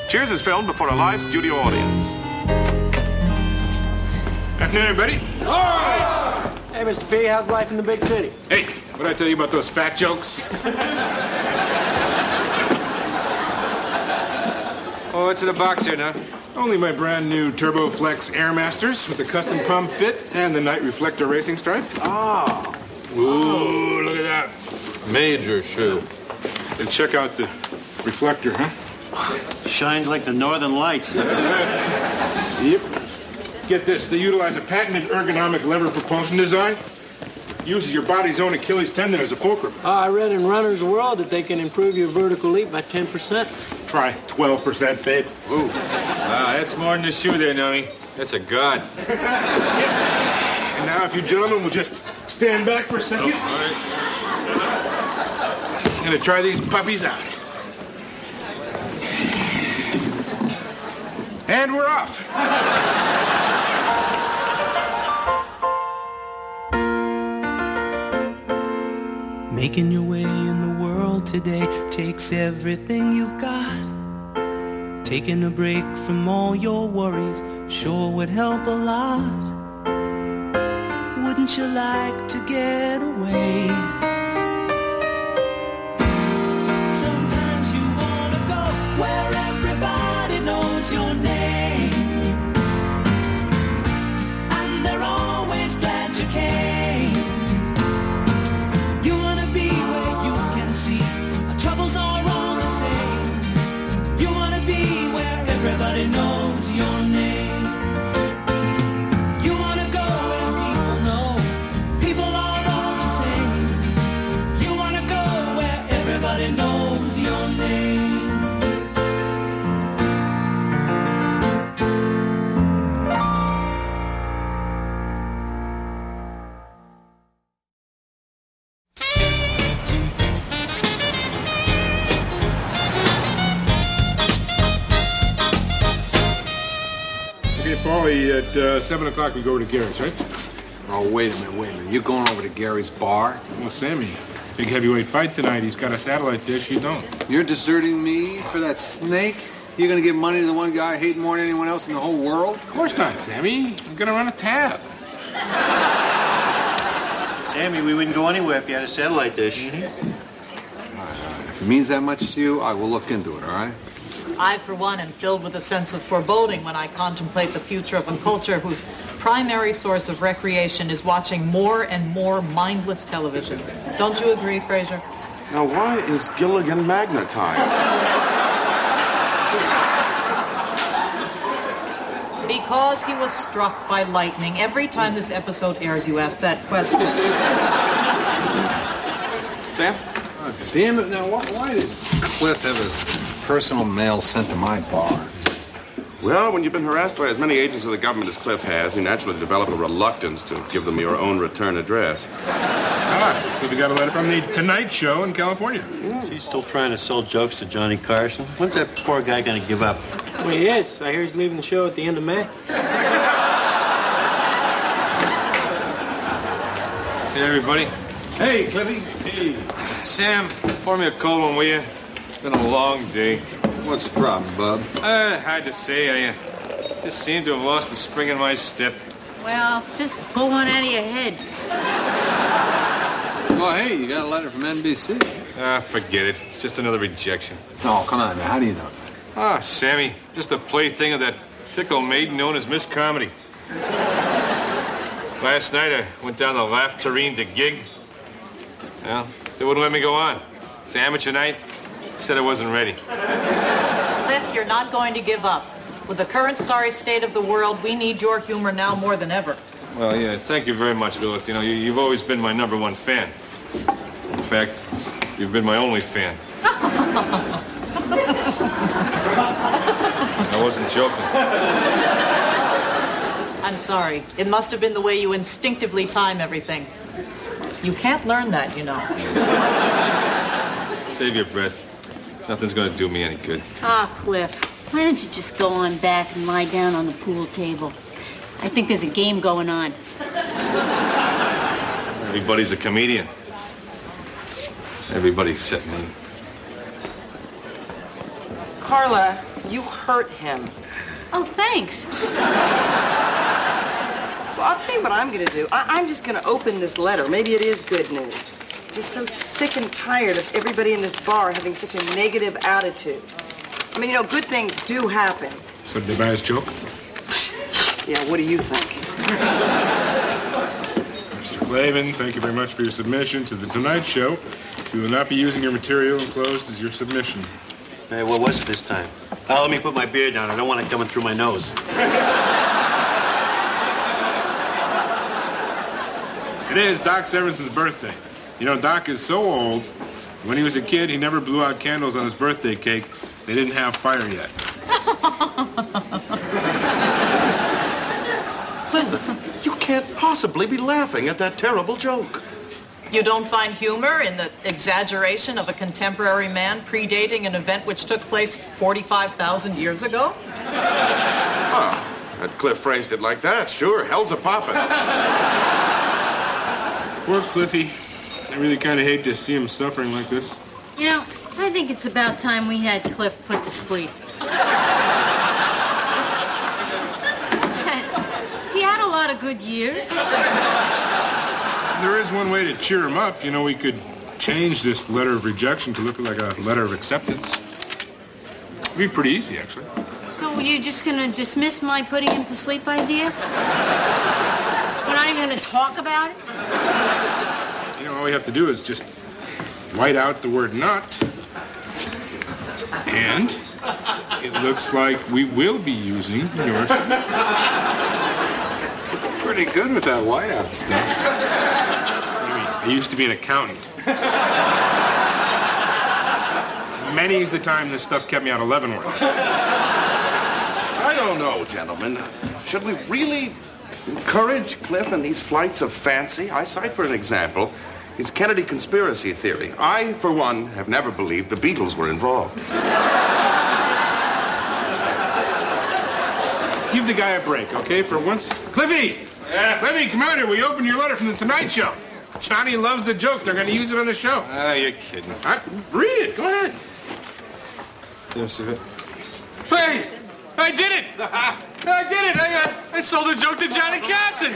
Cheers is filmed before a live studio audience. Afternoon, everybody. Hey, Mr. P, how's life in the big city? Hey, what did I tell you about those fat jokes? Oh, what's in the box here now? Only my brand new Turbo Flex Airmasters with the custom pump fit and the night reflector racing stripe. Oh. Ooh, look at that. Major shoe. And check out the reflector, huh? Shines like the northern lights. Yep. Get this, they utilize a patented ergonomic lever propulsion design. Uses your body's own Achilles tendon as a fulcrum. I read in Runner's World that they can improve your vertical leap by 10%. Try 12%, babe. Ooh. Wow, that's more than a shoe there, Nomi. That's a god. And now if you gentlemen will just stand back for a second. All right. I'm gonna try these puppies out. And we're off. Making your way in the world today takes everything you've got. Taking a break from all your worries sure would help a lot. Wouldn't you like to get away? Sometimes you wanna go where everybody knows your name, and they're always glad you came. You wanna be where you can see our troubles are all the same. You wanna be where everybody knows your name. You wanna go where people know people are all the same. You wanna go where everybody knows your name. Okay, Paulie, at 7 o'clock we go over to Gary's, right? Oh, wait a minute. You going over to Gary's bar? Well, Sammy, big heavyweight fight tonight. He's got a satellite dish, you don't. You're deserting me for that snake? You're gonna give money to the one guy I hate more than anyone else in the whole world? Of course not, Sammy. I'm gonna run a tab. Sammy, we wouldn't go anywhere if you had a satellite dish. If it means that much to you, I will look into it, all right? I, for one, am filled with a sense of foreboding when I contemplate the future of a culture whose primary source of recreation is watching more and more mindless television. Don't you agree, Fraser? Now, why is Gilligan magnetized? Because he was struck by lightning. Every time this episode airs, you ask that question. Sam? Oh, damn it. Now, why does Cliff have his personal mail sent to my bar? Well, when you've been harassed by as many agents of the government as Cliff has, you naturally develop a reluctance to give them your own return address. We got a letter from the Tonight Show in California. She's still trying to sell jokes to Johnny Carson. When's that poor guy going to give up? Well, he is. I hear he's leaving the show at the end of May. Hey, everybody. Hey, Cliffy. Hey. Sam, pour me a cold one, will you? It's been a long day. What's the problem, bub? Hard to say. I just seem to have lost the spring in my step. Well, just pull one out of your head. Oh, hey, you got a letter from NBC. Forget it. It's just another rejection. Oh, come on, man. How do you know? Ah, Sammy. Just a plaything of that fickle maiden known as Miss Comedy. Last night, I went down to Laugh Terrine to gig. Well, they wouldn't let me go on. It's amateur night. Said I wasn't ready. Cliff, you're not going to give up. With the current sorry state of the world, we need your humor now more than ever. Well, yeah, thank you very much, Lilith. You know, you've always been my number one fan. In fact, you've been my only fan. I wasn't joking. I'm sorry. It must have been the way you instinctively time everything. You can't learn that, you know. Save your breath. Nothing's going to do me any good. Ah, Cliff, why don't you just go on back and lie down on the pool table? I think there's a game going on. Everybody's a comedian. Everybody except me. Carla, you hurt him. Oh, thanks. Well, I'll tell you what I'm going to do. I'm just going to open this letter. Maybe it is good news. Just so sick and tired of everybody in this bar having such a negative attitude. I mean, good things do happen. So did they buy his joke? Yeah, what do you think? Mr. Clavin, thank you very much for your submission to The Tonight Show. We will not be using your material enclosed as your submission. Hey, what was it this time? Oh, let me put my beard down. I don't want it coming through my nose. It is Doc Severance's birthday. Doc is so old, when he was a kid, he never blew out candles on his birthday cake. They didn't have fire yet. You can't possibly be laughing at that terrible joke. You don't find humor in the exaggeration of a contemporary man predating an event which took place 45,000 years ago? Oh, had Cliff phrased it like that, sure, hell's a poppin'. Poor Cliffy. I really kind of hate to see him suffering like this. I think it's about time we had Cliff put to sleep. He had a lot of good years. There is one way to cheer him up. We could change this letter of rejection to look like a letter of acceptance. It'd be pretty easy, actually. So you're just going to dismiss my putting him to sleep idea? We're not even going to talk about it? All we have to do is just white out the word not. And it looks like we will be using yours. Pretty good with that whiteout stuff. I used to be an accountant. Many's the time this stuff kept me out of Leavenworth. I don't know, gentlemen. Should we really encourage Cliff in these flights of fancy? I cite for an example his Kennedy conspiracy theory. I, for one, have never believed the Beatles were involved. Give the guy a break, okay, for once? Cliffy! Cliffy, come out here. We opened your letter from The Tonight Show. Johnny loves the joke. They're going to use it on the show. You're kidding. Read it. Go ahead. Hey! I did it! I did it! I sold a joke to Johnny Carson!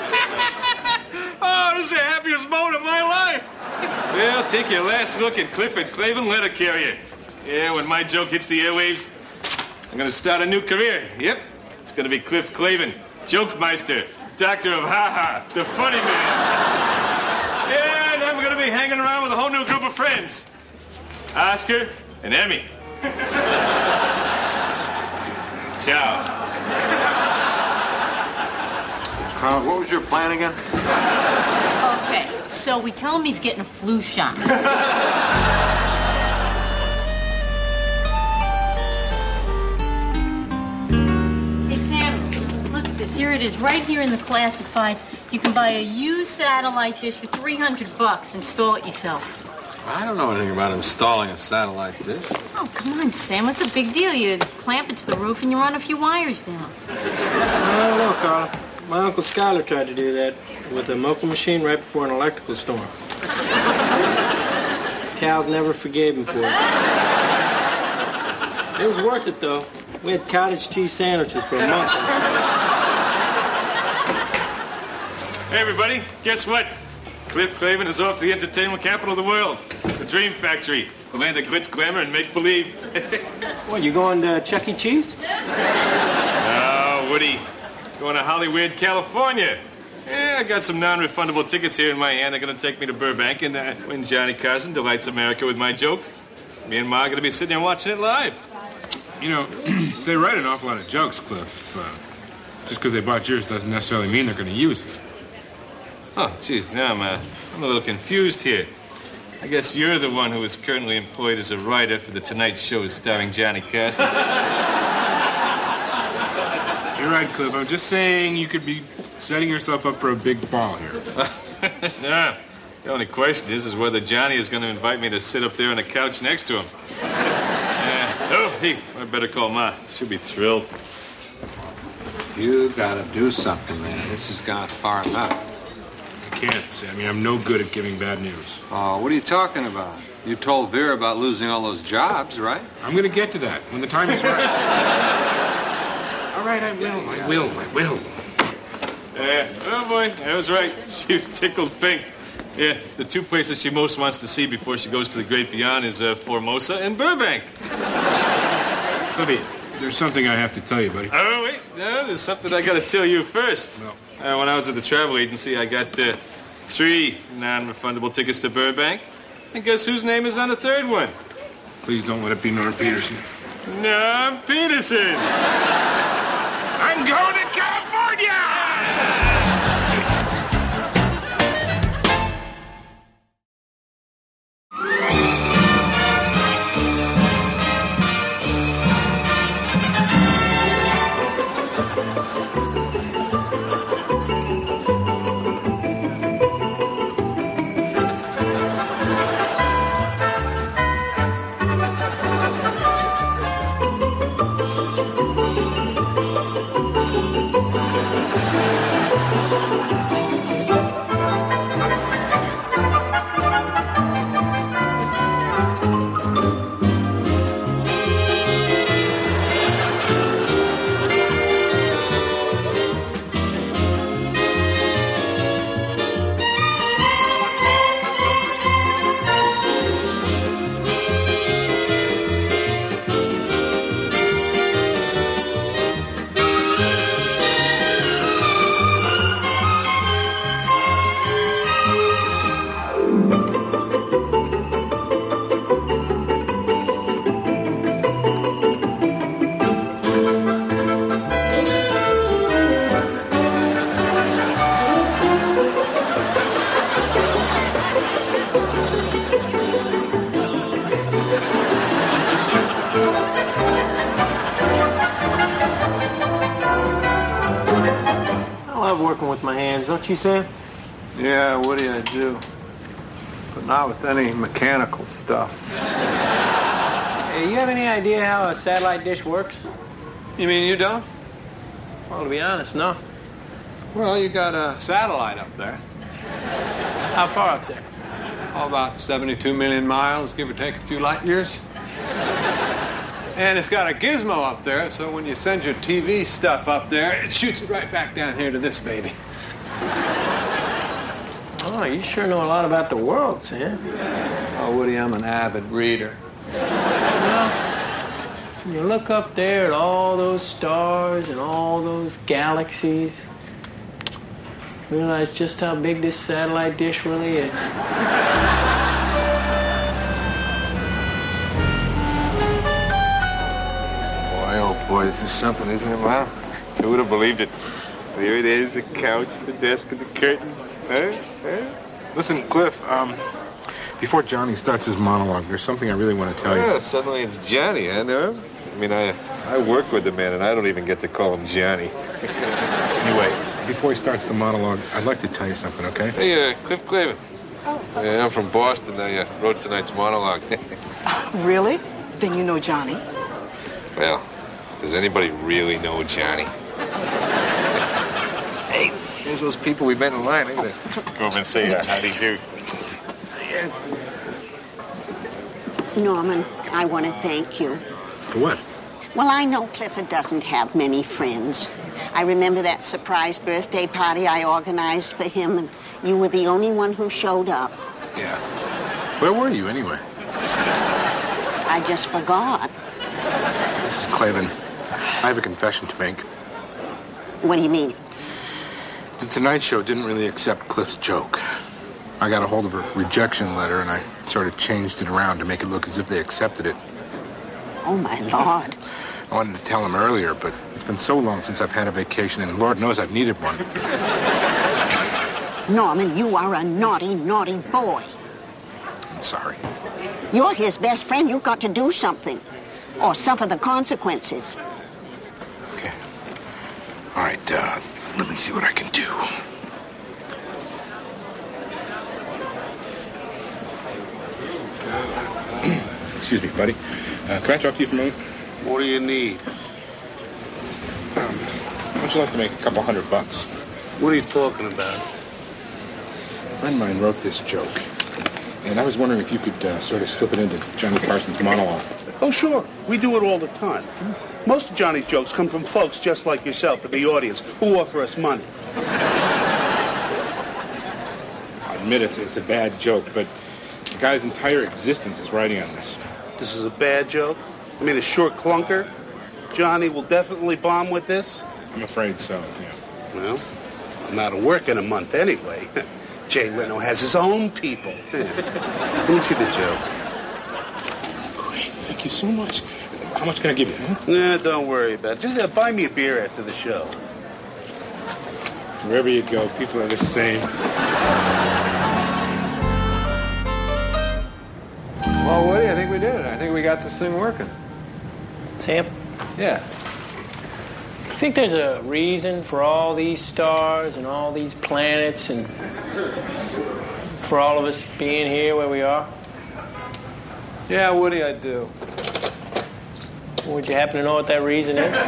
Oh, this is the happiest moment of my life! Well, take your last look at Cliff and Clavin letter carrier. Yeah, when my joke hits the airwaves, I'm gonna start a new career. Yep, it's gonna be Cliff Clavin, joke meister, doctor of ha-ha, the funny man. Yeah, and I'm gonna be hanging around with a whole new group of friends. Oscar and Emmy. Ciao. What was your plan again? Okay, so we tell him he's getting a flu shot. Hey, Sam, look at this. Here it is, right here in the classifieds. You can buy a used satellite dish for $300. Install it yourself. I don't know anything about installing a satellite dish. Oh, come on, Sam. What's the big deal? You clamp it to the roof and you run a few wires down. I don't know, Carl. My Uncle Skyler tried to do that with a Mocha machine right before an electrical storm. Cal's never forgave him for it. It was worth it, though. We had cottage cheese sandwiches for a month. Hey, everybody, guess what? Cliff Clavin is off to the entertainment capital of the world, the Dream Factory, the land of glitz, glamour, and make-believe. What, you going to Chuck E. Cheese? Oh, Woody, going to Hollywood, California. Yeah, I got some non-refundable tickets here in my hand. They're going to take me to Burbank, and when Johnny Carson delights America with my joke, me and Ma are going to be sitting there watching it live. They write an awful lot of jokes, Cliff. Just because they bought yours doesn't necessarily mean they're going to use it. Oh, geez, now I'm a little confused here. I guess you're the one who is currently employed as a writer for The Tonight Show starring Johnny Carson. You're right, Cliff. I'm just saying you could be setting yourself up for a big fall here. No, the only question is whether Johnny is going to invite me to sit up there on the couch next to him. Hey, I better call Ma. She'll be thrilled. You gotta do something, man. This has gone far enough. I can't, Sammy. I'm no good at giving bad news. Oh, what are you talking about? You told Vera about losing all those jobs, right? I'm going to get to that when the time is right. All right, I will. Oh boy, I was right. She was tickled pink. Yeah, the two places she most wants to see before she goes to the great beyond is Formosa and Burbank. Buddy, there's something I have to tell you, buddy. Oh, wait. No, there's something I got to tell you first. No. When I was at the travel agency, I got 3 non-refundable tickets to Burbank. And guess whose name is on the third one? Please don't let it be Norm Peterson. Norm Peterson! I'm going to California! Working with my hands, don't you, Sam? Yeah, what do I do? But not with any mechanical stuff. Hey, you have any idea how a satellite dish works? You mean you don't? Well, to be honest, no. Well, you got a satellite up there. How far up there? Oh, about 72 million miles, give or take a few light years. And it's got a gizmo up there, so when you send your TV stuff up there, it shoots it right back down here to this baby. Oh, you sure know a lot about the world, Sam. Oh, Woody, I'm an avid reader. Well, you look up there at all those stars and all those galaxies, realize just how big this satellite dish really is. Boy, this is something, isn't it, Mom? Who would have believed it? There it is, the couch, the desk, and the curtains. Huh? Listen, Cliff, before Johnny starts his monologue, there's something I really want to tell you. Yeah, suddenly it's Johnny, I know him. I mean, I work with the man, and I don't even get to call him Johnny. Anyway, before he starts the monologue, I'd like to tell you something, okay? Hey, Cliff Clavin. Yeah, I'm from Boston. I wrote tonight's monologue. Really? Then you know Johnny. Well, does anybody really know Johnny? Hey, there's those people we met in line. Go over and say howdy do. Norman, I want to thank you. For what? Well, I know Clifford doesn't have many friends. I remember that surprise birthday party I organized for him, and you were the only one who showed up. Yeah. Where were you, anyway? I just forgot. Mrs. Clavin, I have a confession to make. What do you mean? The Tonight Show didn't really accept Cliff's joke. I got a hold of a rejection letter, and I sort of changed it around to make it look as if they accepted it. Oh, my Lord. I wanted to tell him earlier, but it's been so long since I've had a vacation, and Lord knows I've needed one. Norman, you are a naughty, naughty boy. I'm sorry. You're his best friend. You've got to do something, or suffer the consequences. Okay. All right, let me see what I can do. Excuse me, buddy. Can I talk to you for a moment? What do you need? How would you like to make a couple $100? What are you talking about? A friend of mine wrote this joke. And I was wondering if you could sort of slip it into Johnny Carson's monologue. Oh, sure. We do it all the time. Most of Johnny's jokes come from folks just like yourself in the audience who offer us money. I admit it's a bad joke, but the guy's entire existence is riding on this. This is a bad joke? I mean, a short clunker? Johnny will definitely bomb with this? I'm afraid so, yeah. Well, I'm out of work in a month anyway. Jay Leno has his own people. Let me see the joke. Great, thank you so much. How much can I give you? Huh? Nah, don't worry about it. Just buy me a beer after the show. Wherever you go, people are the same. Well, Woody, I think we did it. I think we got this thing working. Sam? Yeah. You think there's a reason for all these stars and all these planets and for all of us being here where we are? Yeah, Woody, I do. Would you happen to know what that reason is?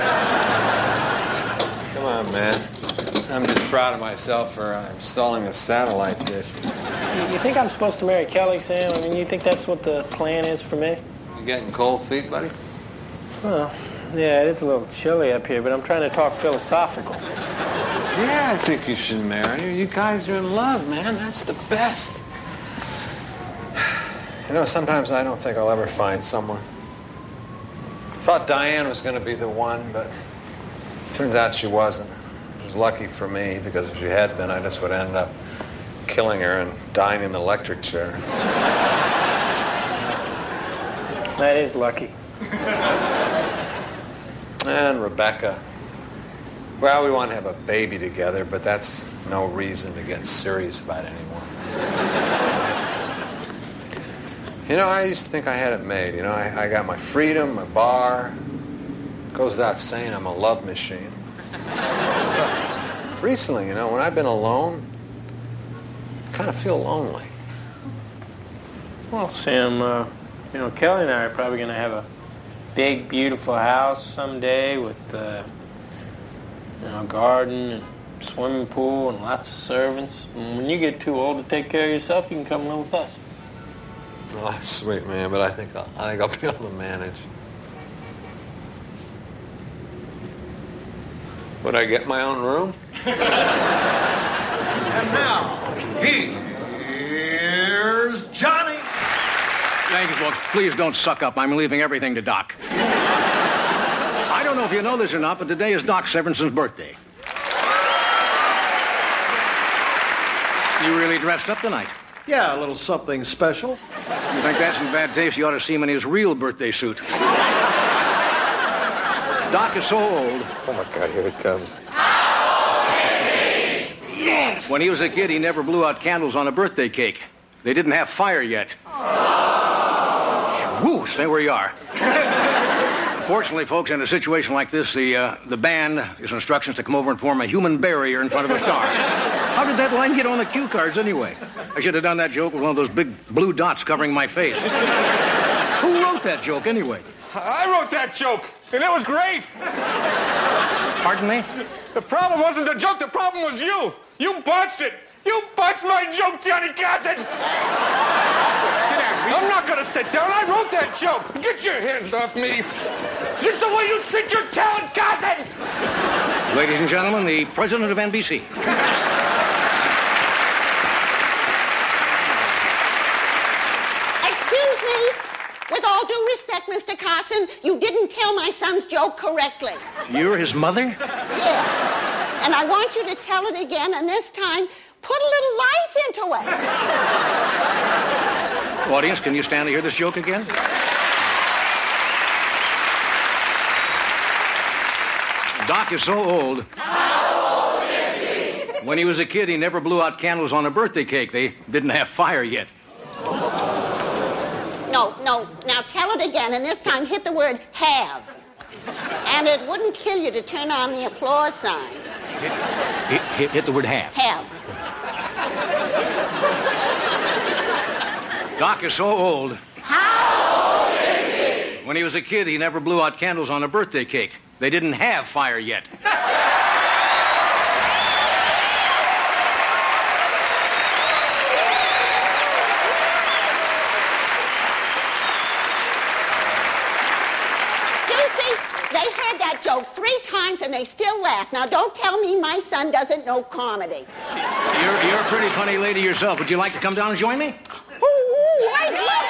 Come on, man. I'm just proud of myself for installing a satellite dish. You think I'm supposed to marry Kelly, Sam? I mean, you think that's what the plan is for me? You getting cold feet, buddy? Well, yeah, it is a little chilly up here, but I'm trying to talk philosophical. Yeah, I think you should marry her. You guys are in love, man. That's the best. You know, sometimes I don't think I'll ever find someone. Thought Diane was going to be the one, but turns out she wasn't. It was lucky for me, because if she had been, I just would end up killing her and dying in the electric chair. That is lucky. And Rebecca. Well, we want to have a baby together, but that's no reason to get serious about it anymore. You know, I used to think I had it made. You know, I got my freedom, my bar. Goes without saying I'm a love machine. But recently, you know, when I've been alone, I kind of feel lonely. Well, Sam, you know, Kelly and I are probably going to have a big, beautiful house someday with, you know, a garden and swimming pool and lots of servants. And when you get too old to take care of yourself, you can come live with us. Oh, sweet, man, but I think I'll be able to manage. Would I get my own room? And now, here's Johnny. Thank you, folks. Please don't suck up. I'm leaving everything to Doc. I don't know if you know this or not, but today is Doc Severson's birthday. You really dressed up tonight. Yeah, a little something special. You think that's in bad taste? You ought to see him in his real birthday suit. Doc is so old. Oh, my God, here it comes. Yes! When he was a kid, he never blew out candles on a birthday cake. They didn't have fire yet. Woo, stay where you are. Fortunately, folks, in a situation like this, the band is instructions to come over and form a human barrier in front of a star. How did that line get on the cue cards anyway? I should have done that joke with one of those big blue dots covering my face. Who wrote that joke anyway? I wrote that joke, and it was great. Pardon me? The problem wasn't the joke, the problem was you. You botched it. You botched my joke, Johnny Carson. I'm not going to sit down. I wrote that joke. Get your hands off me. Is this the way you treat your talent, Carson? Ladies and gentlemen, the president of NBC. Excuse me. With all due respect, Mr. Carson, you didn't tell my son's joke correctly. You're his mother? Yes. And I want you to tell it again, and this time, put a little life into it. Audience, can you stand to hear this joke again? Doc is so old. How old is he? When he was a kid, he never blew out candles on a birthday cake. They didn't have fire yet. No. Now tell it again, and this time hit the word have. And it wouldn't kill you to turn on the applause sign. Hit the word have. Have. Doc is so old. How old is he? When he was a kid, he never blew out candles on a birthday cake. They didn't have fire yet. see, they heard that joke 3 times and they still laugh. Now, don't tell me my son doesn't know comedy. You're a pretty funny lady yourself. Would you like to come down and join me? Ooh, I'd love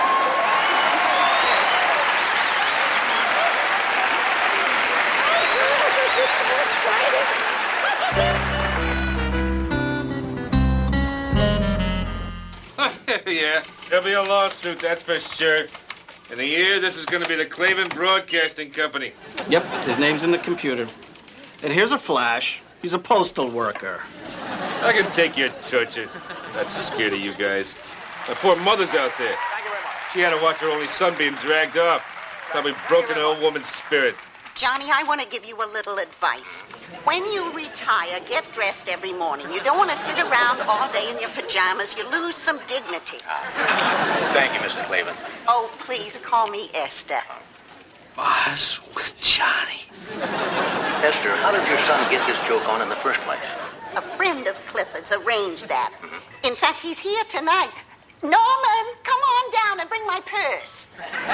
Yeah, there'll be a lawsuit, that's for sure. In a year, this is going to be the Clavin Broadcasting Company. Yep, his name's in the computer. And here's a flash. He's a postal worker. I can take your torture. Not scared of you guys. My poor mother's out there. She had to watch her only son being dragged off. Probably broken an old woman's spirit. Johnny, I want to give you a little advice. When you retire, get dressed every morning. You don't want to sit around all day in your pajamas. You lose some dignity. Thank you, Mrs. Clavin. Oh, please call me Esther. Buzz with Johnny. Esther, how did your son get this joke on in the first place? A friend of Clifford's arranged that. In fact, he's here tonight. Norman, come on down and bring my purse.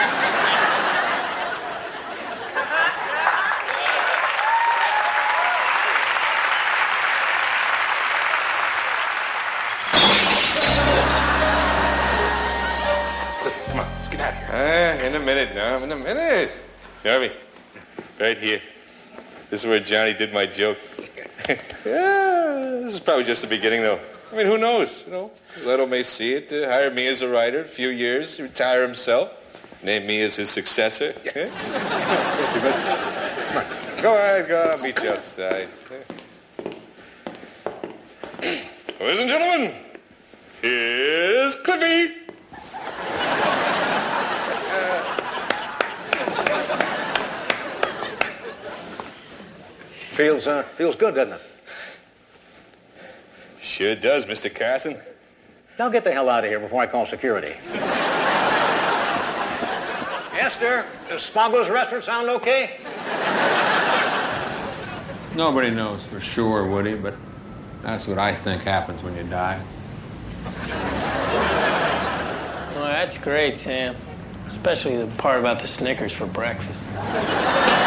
Listen, come on, let's get out of here. In a minute, Norm, in a minute. Normie, right here. This is where Johnny did my joke. Yeah, this is probably just the beginning, though. I mean, who knows? You know, Leto may see it, hire me as a writer, a few years, retire himself, name me as his successor. Yeah. Go ahead, go. I'll meet you outside. Ladies and gentlemen, here's Cliffy. Feels good, doesn't it? Sure does, Mr. Carson. Now get the hell out of here before I call security. Esther, does Smuggler's Restaurant sound okay? Nobody knows for sure, Woody, but that's what I think happens when you die. Well, that's great, Sam. Especially the part about the Snickers for breakfast.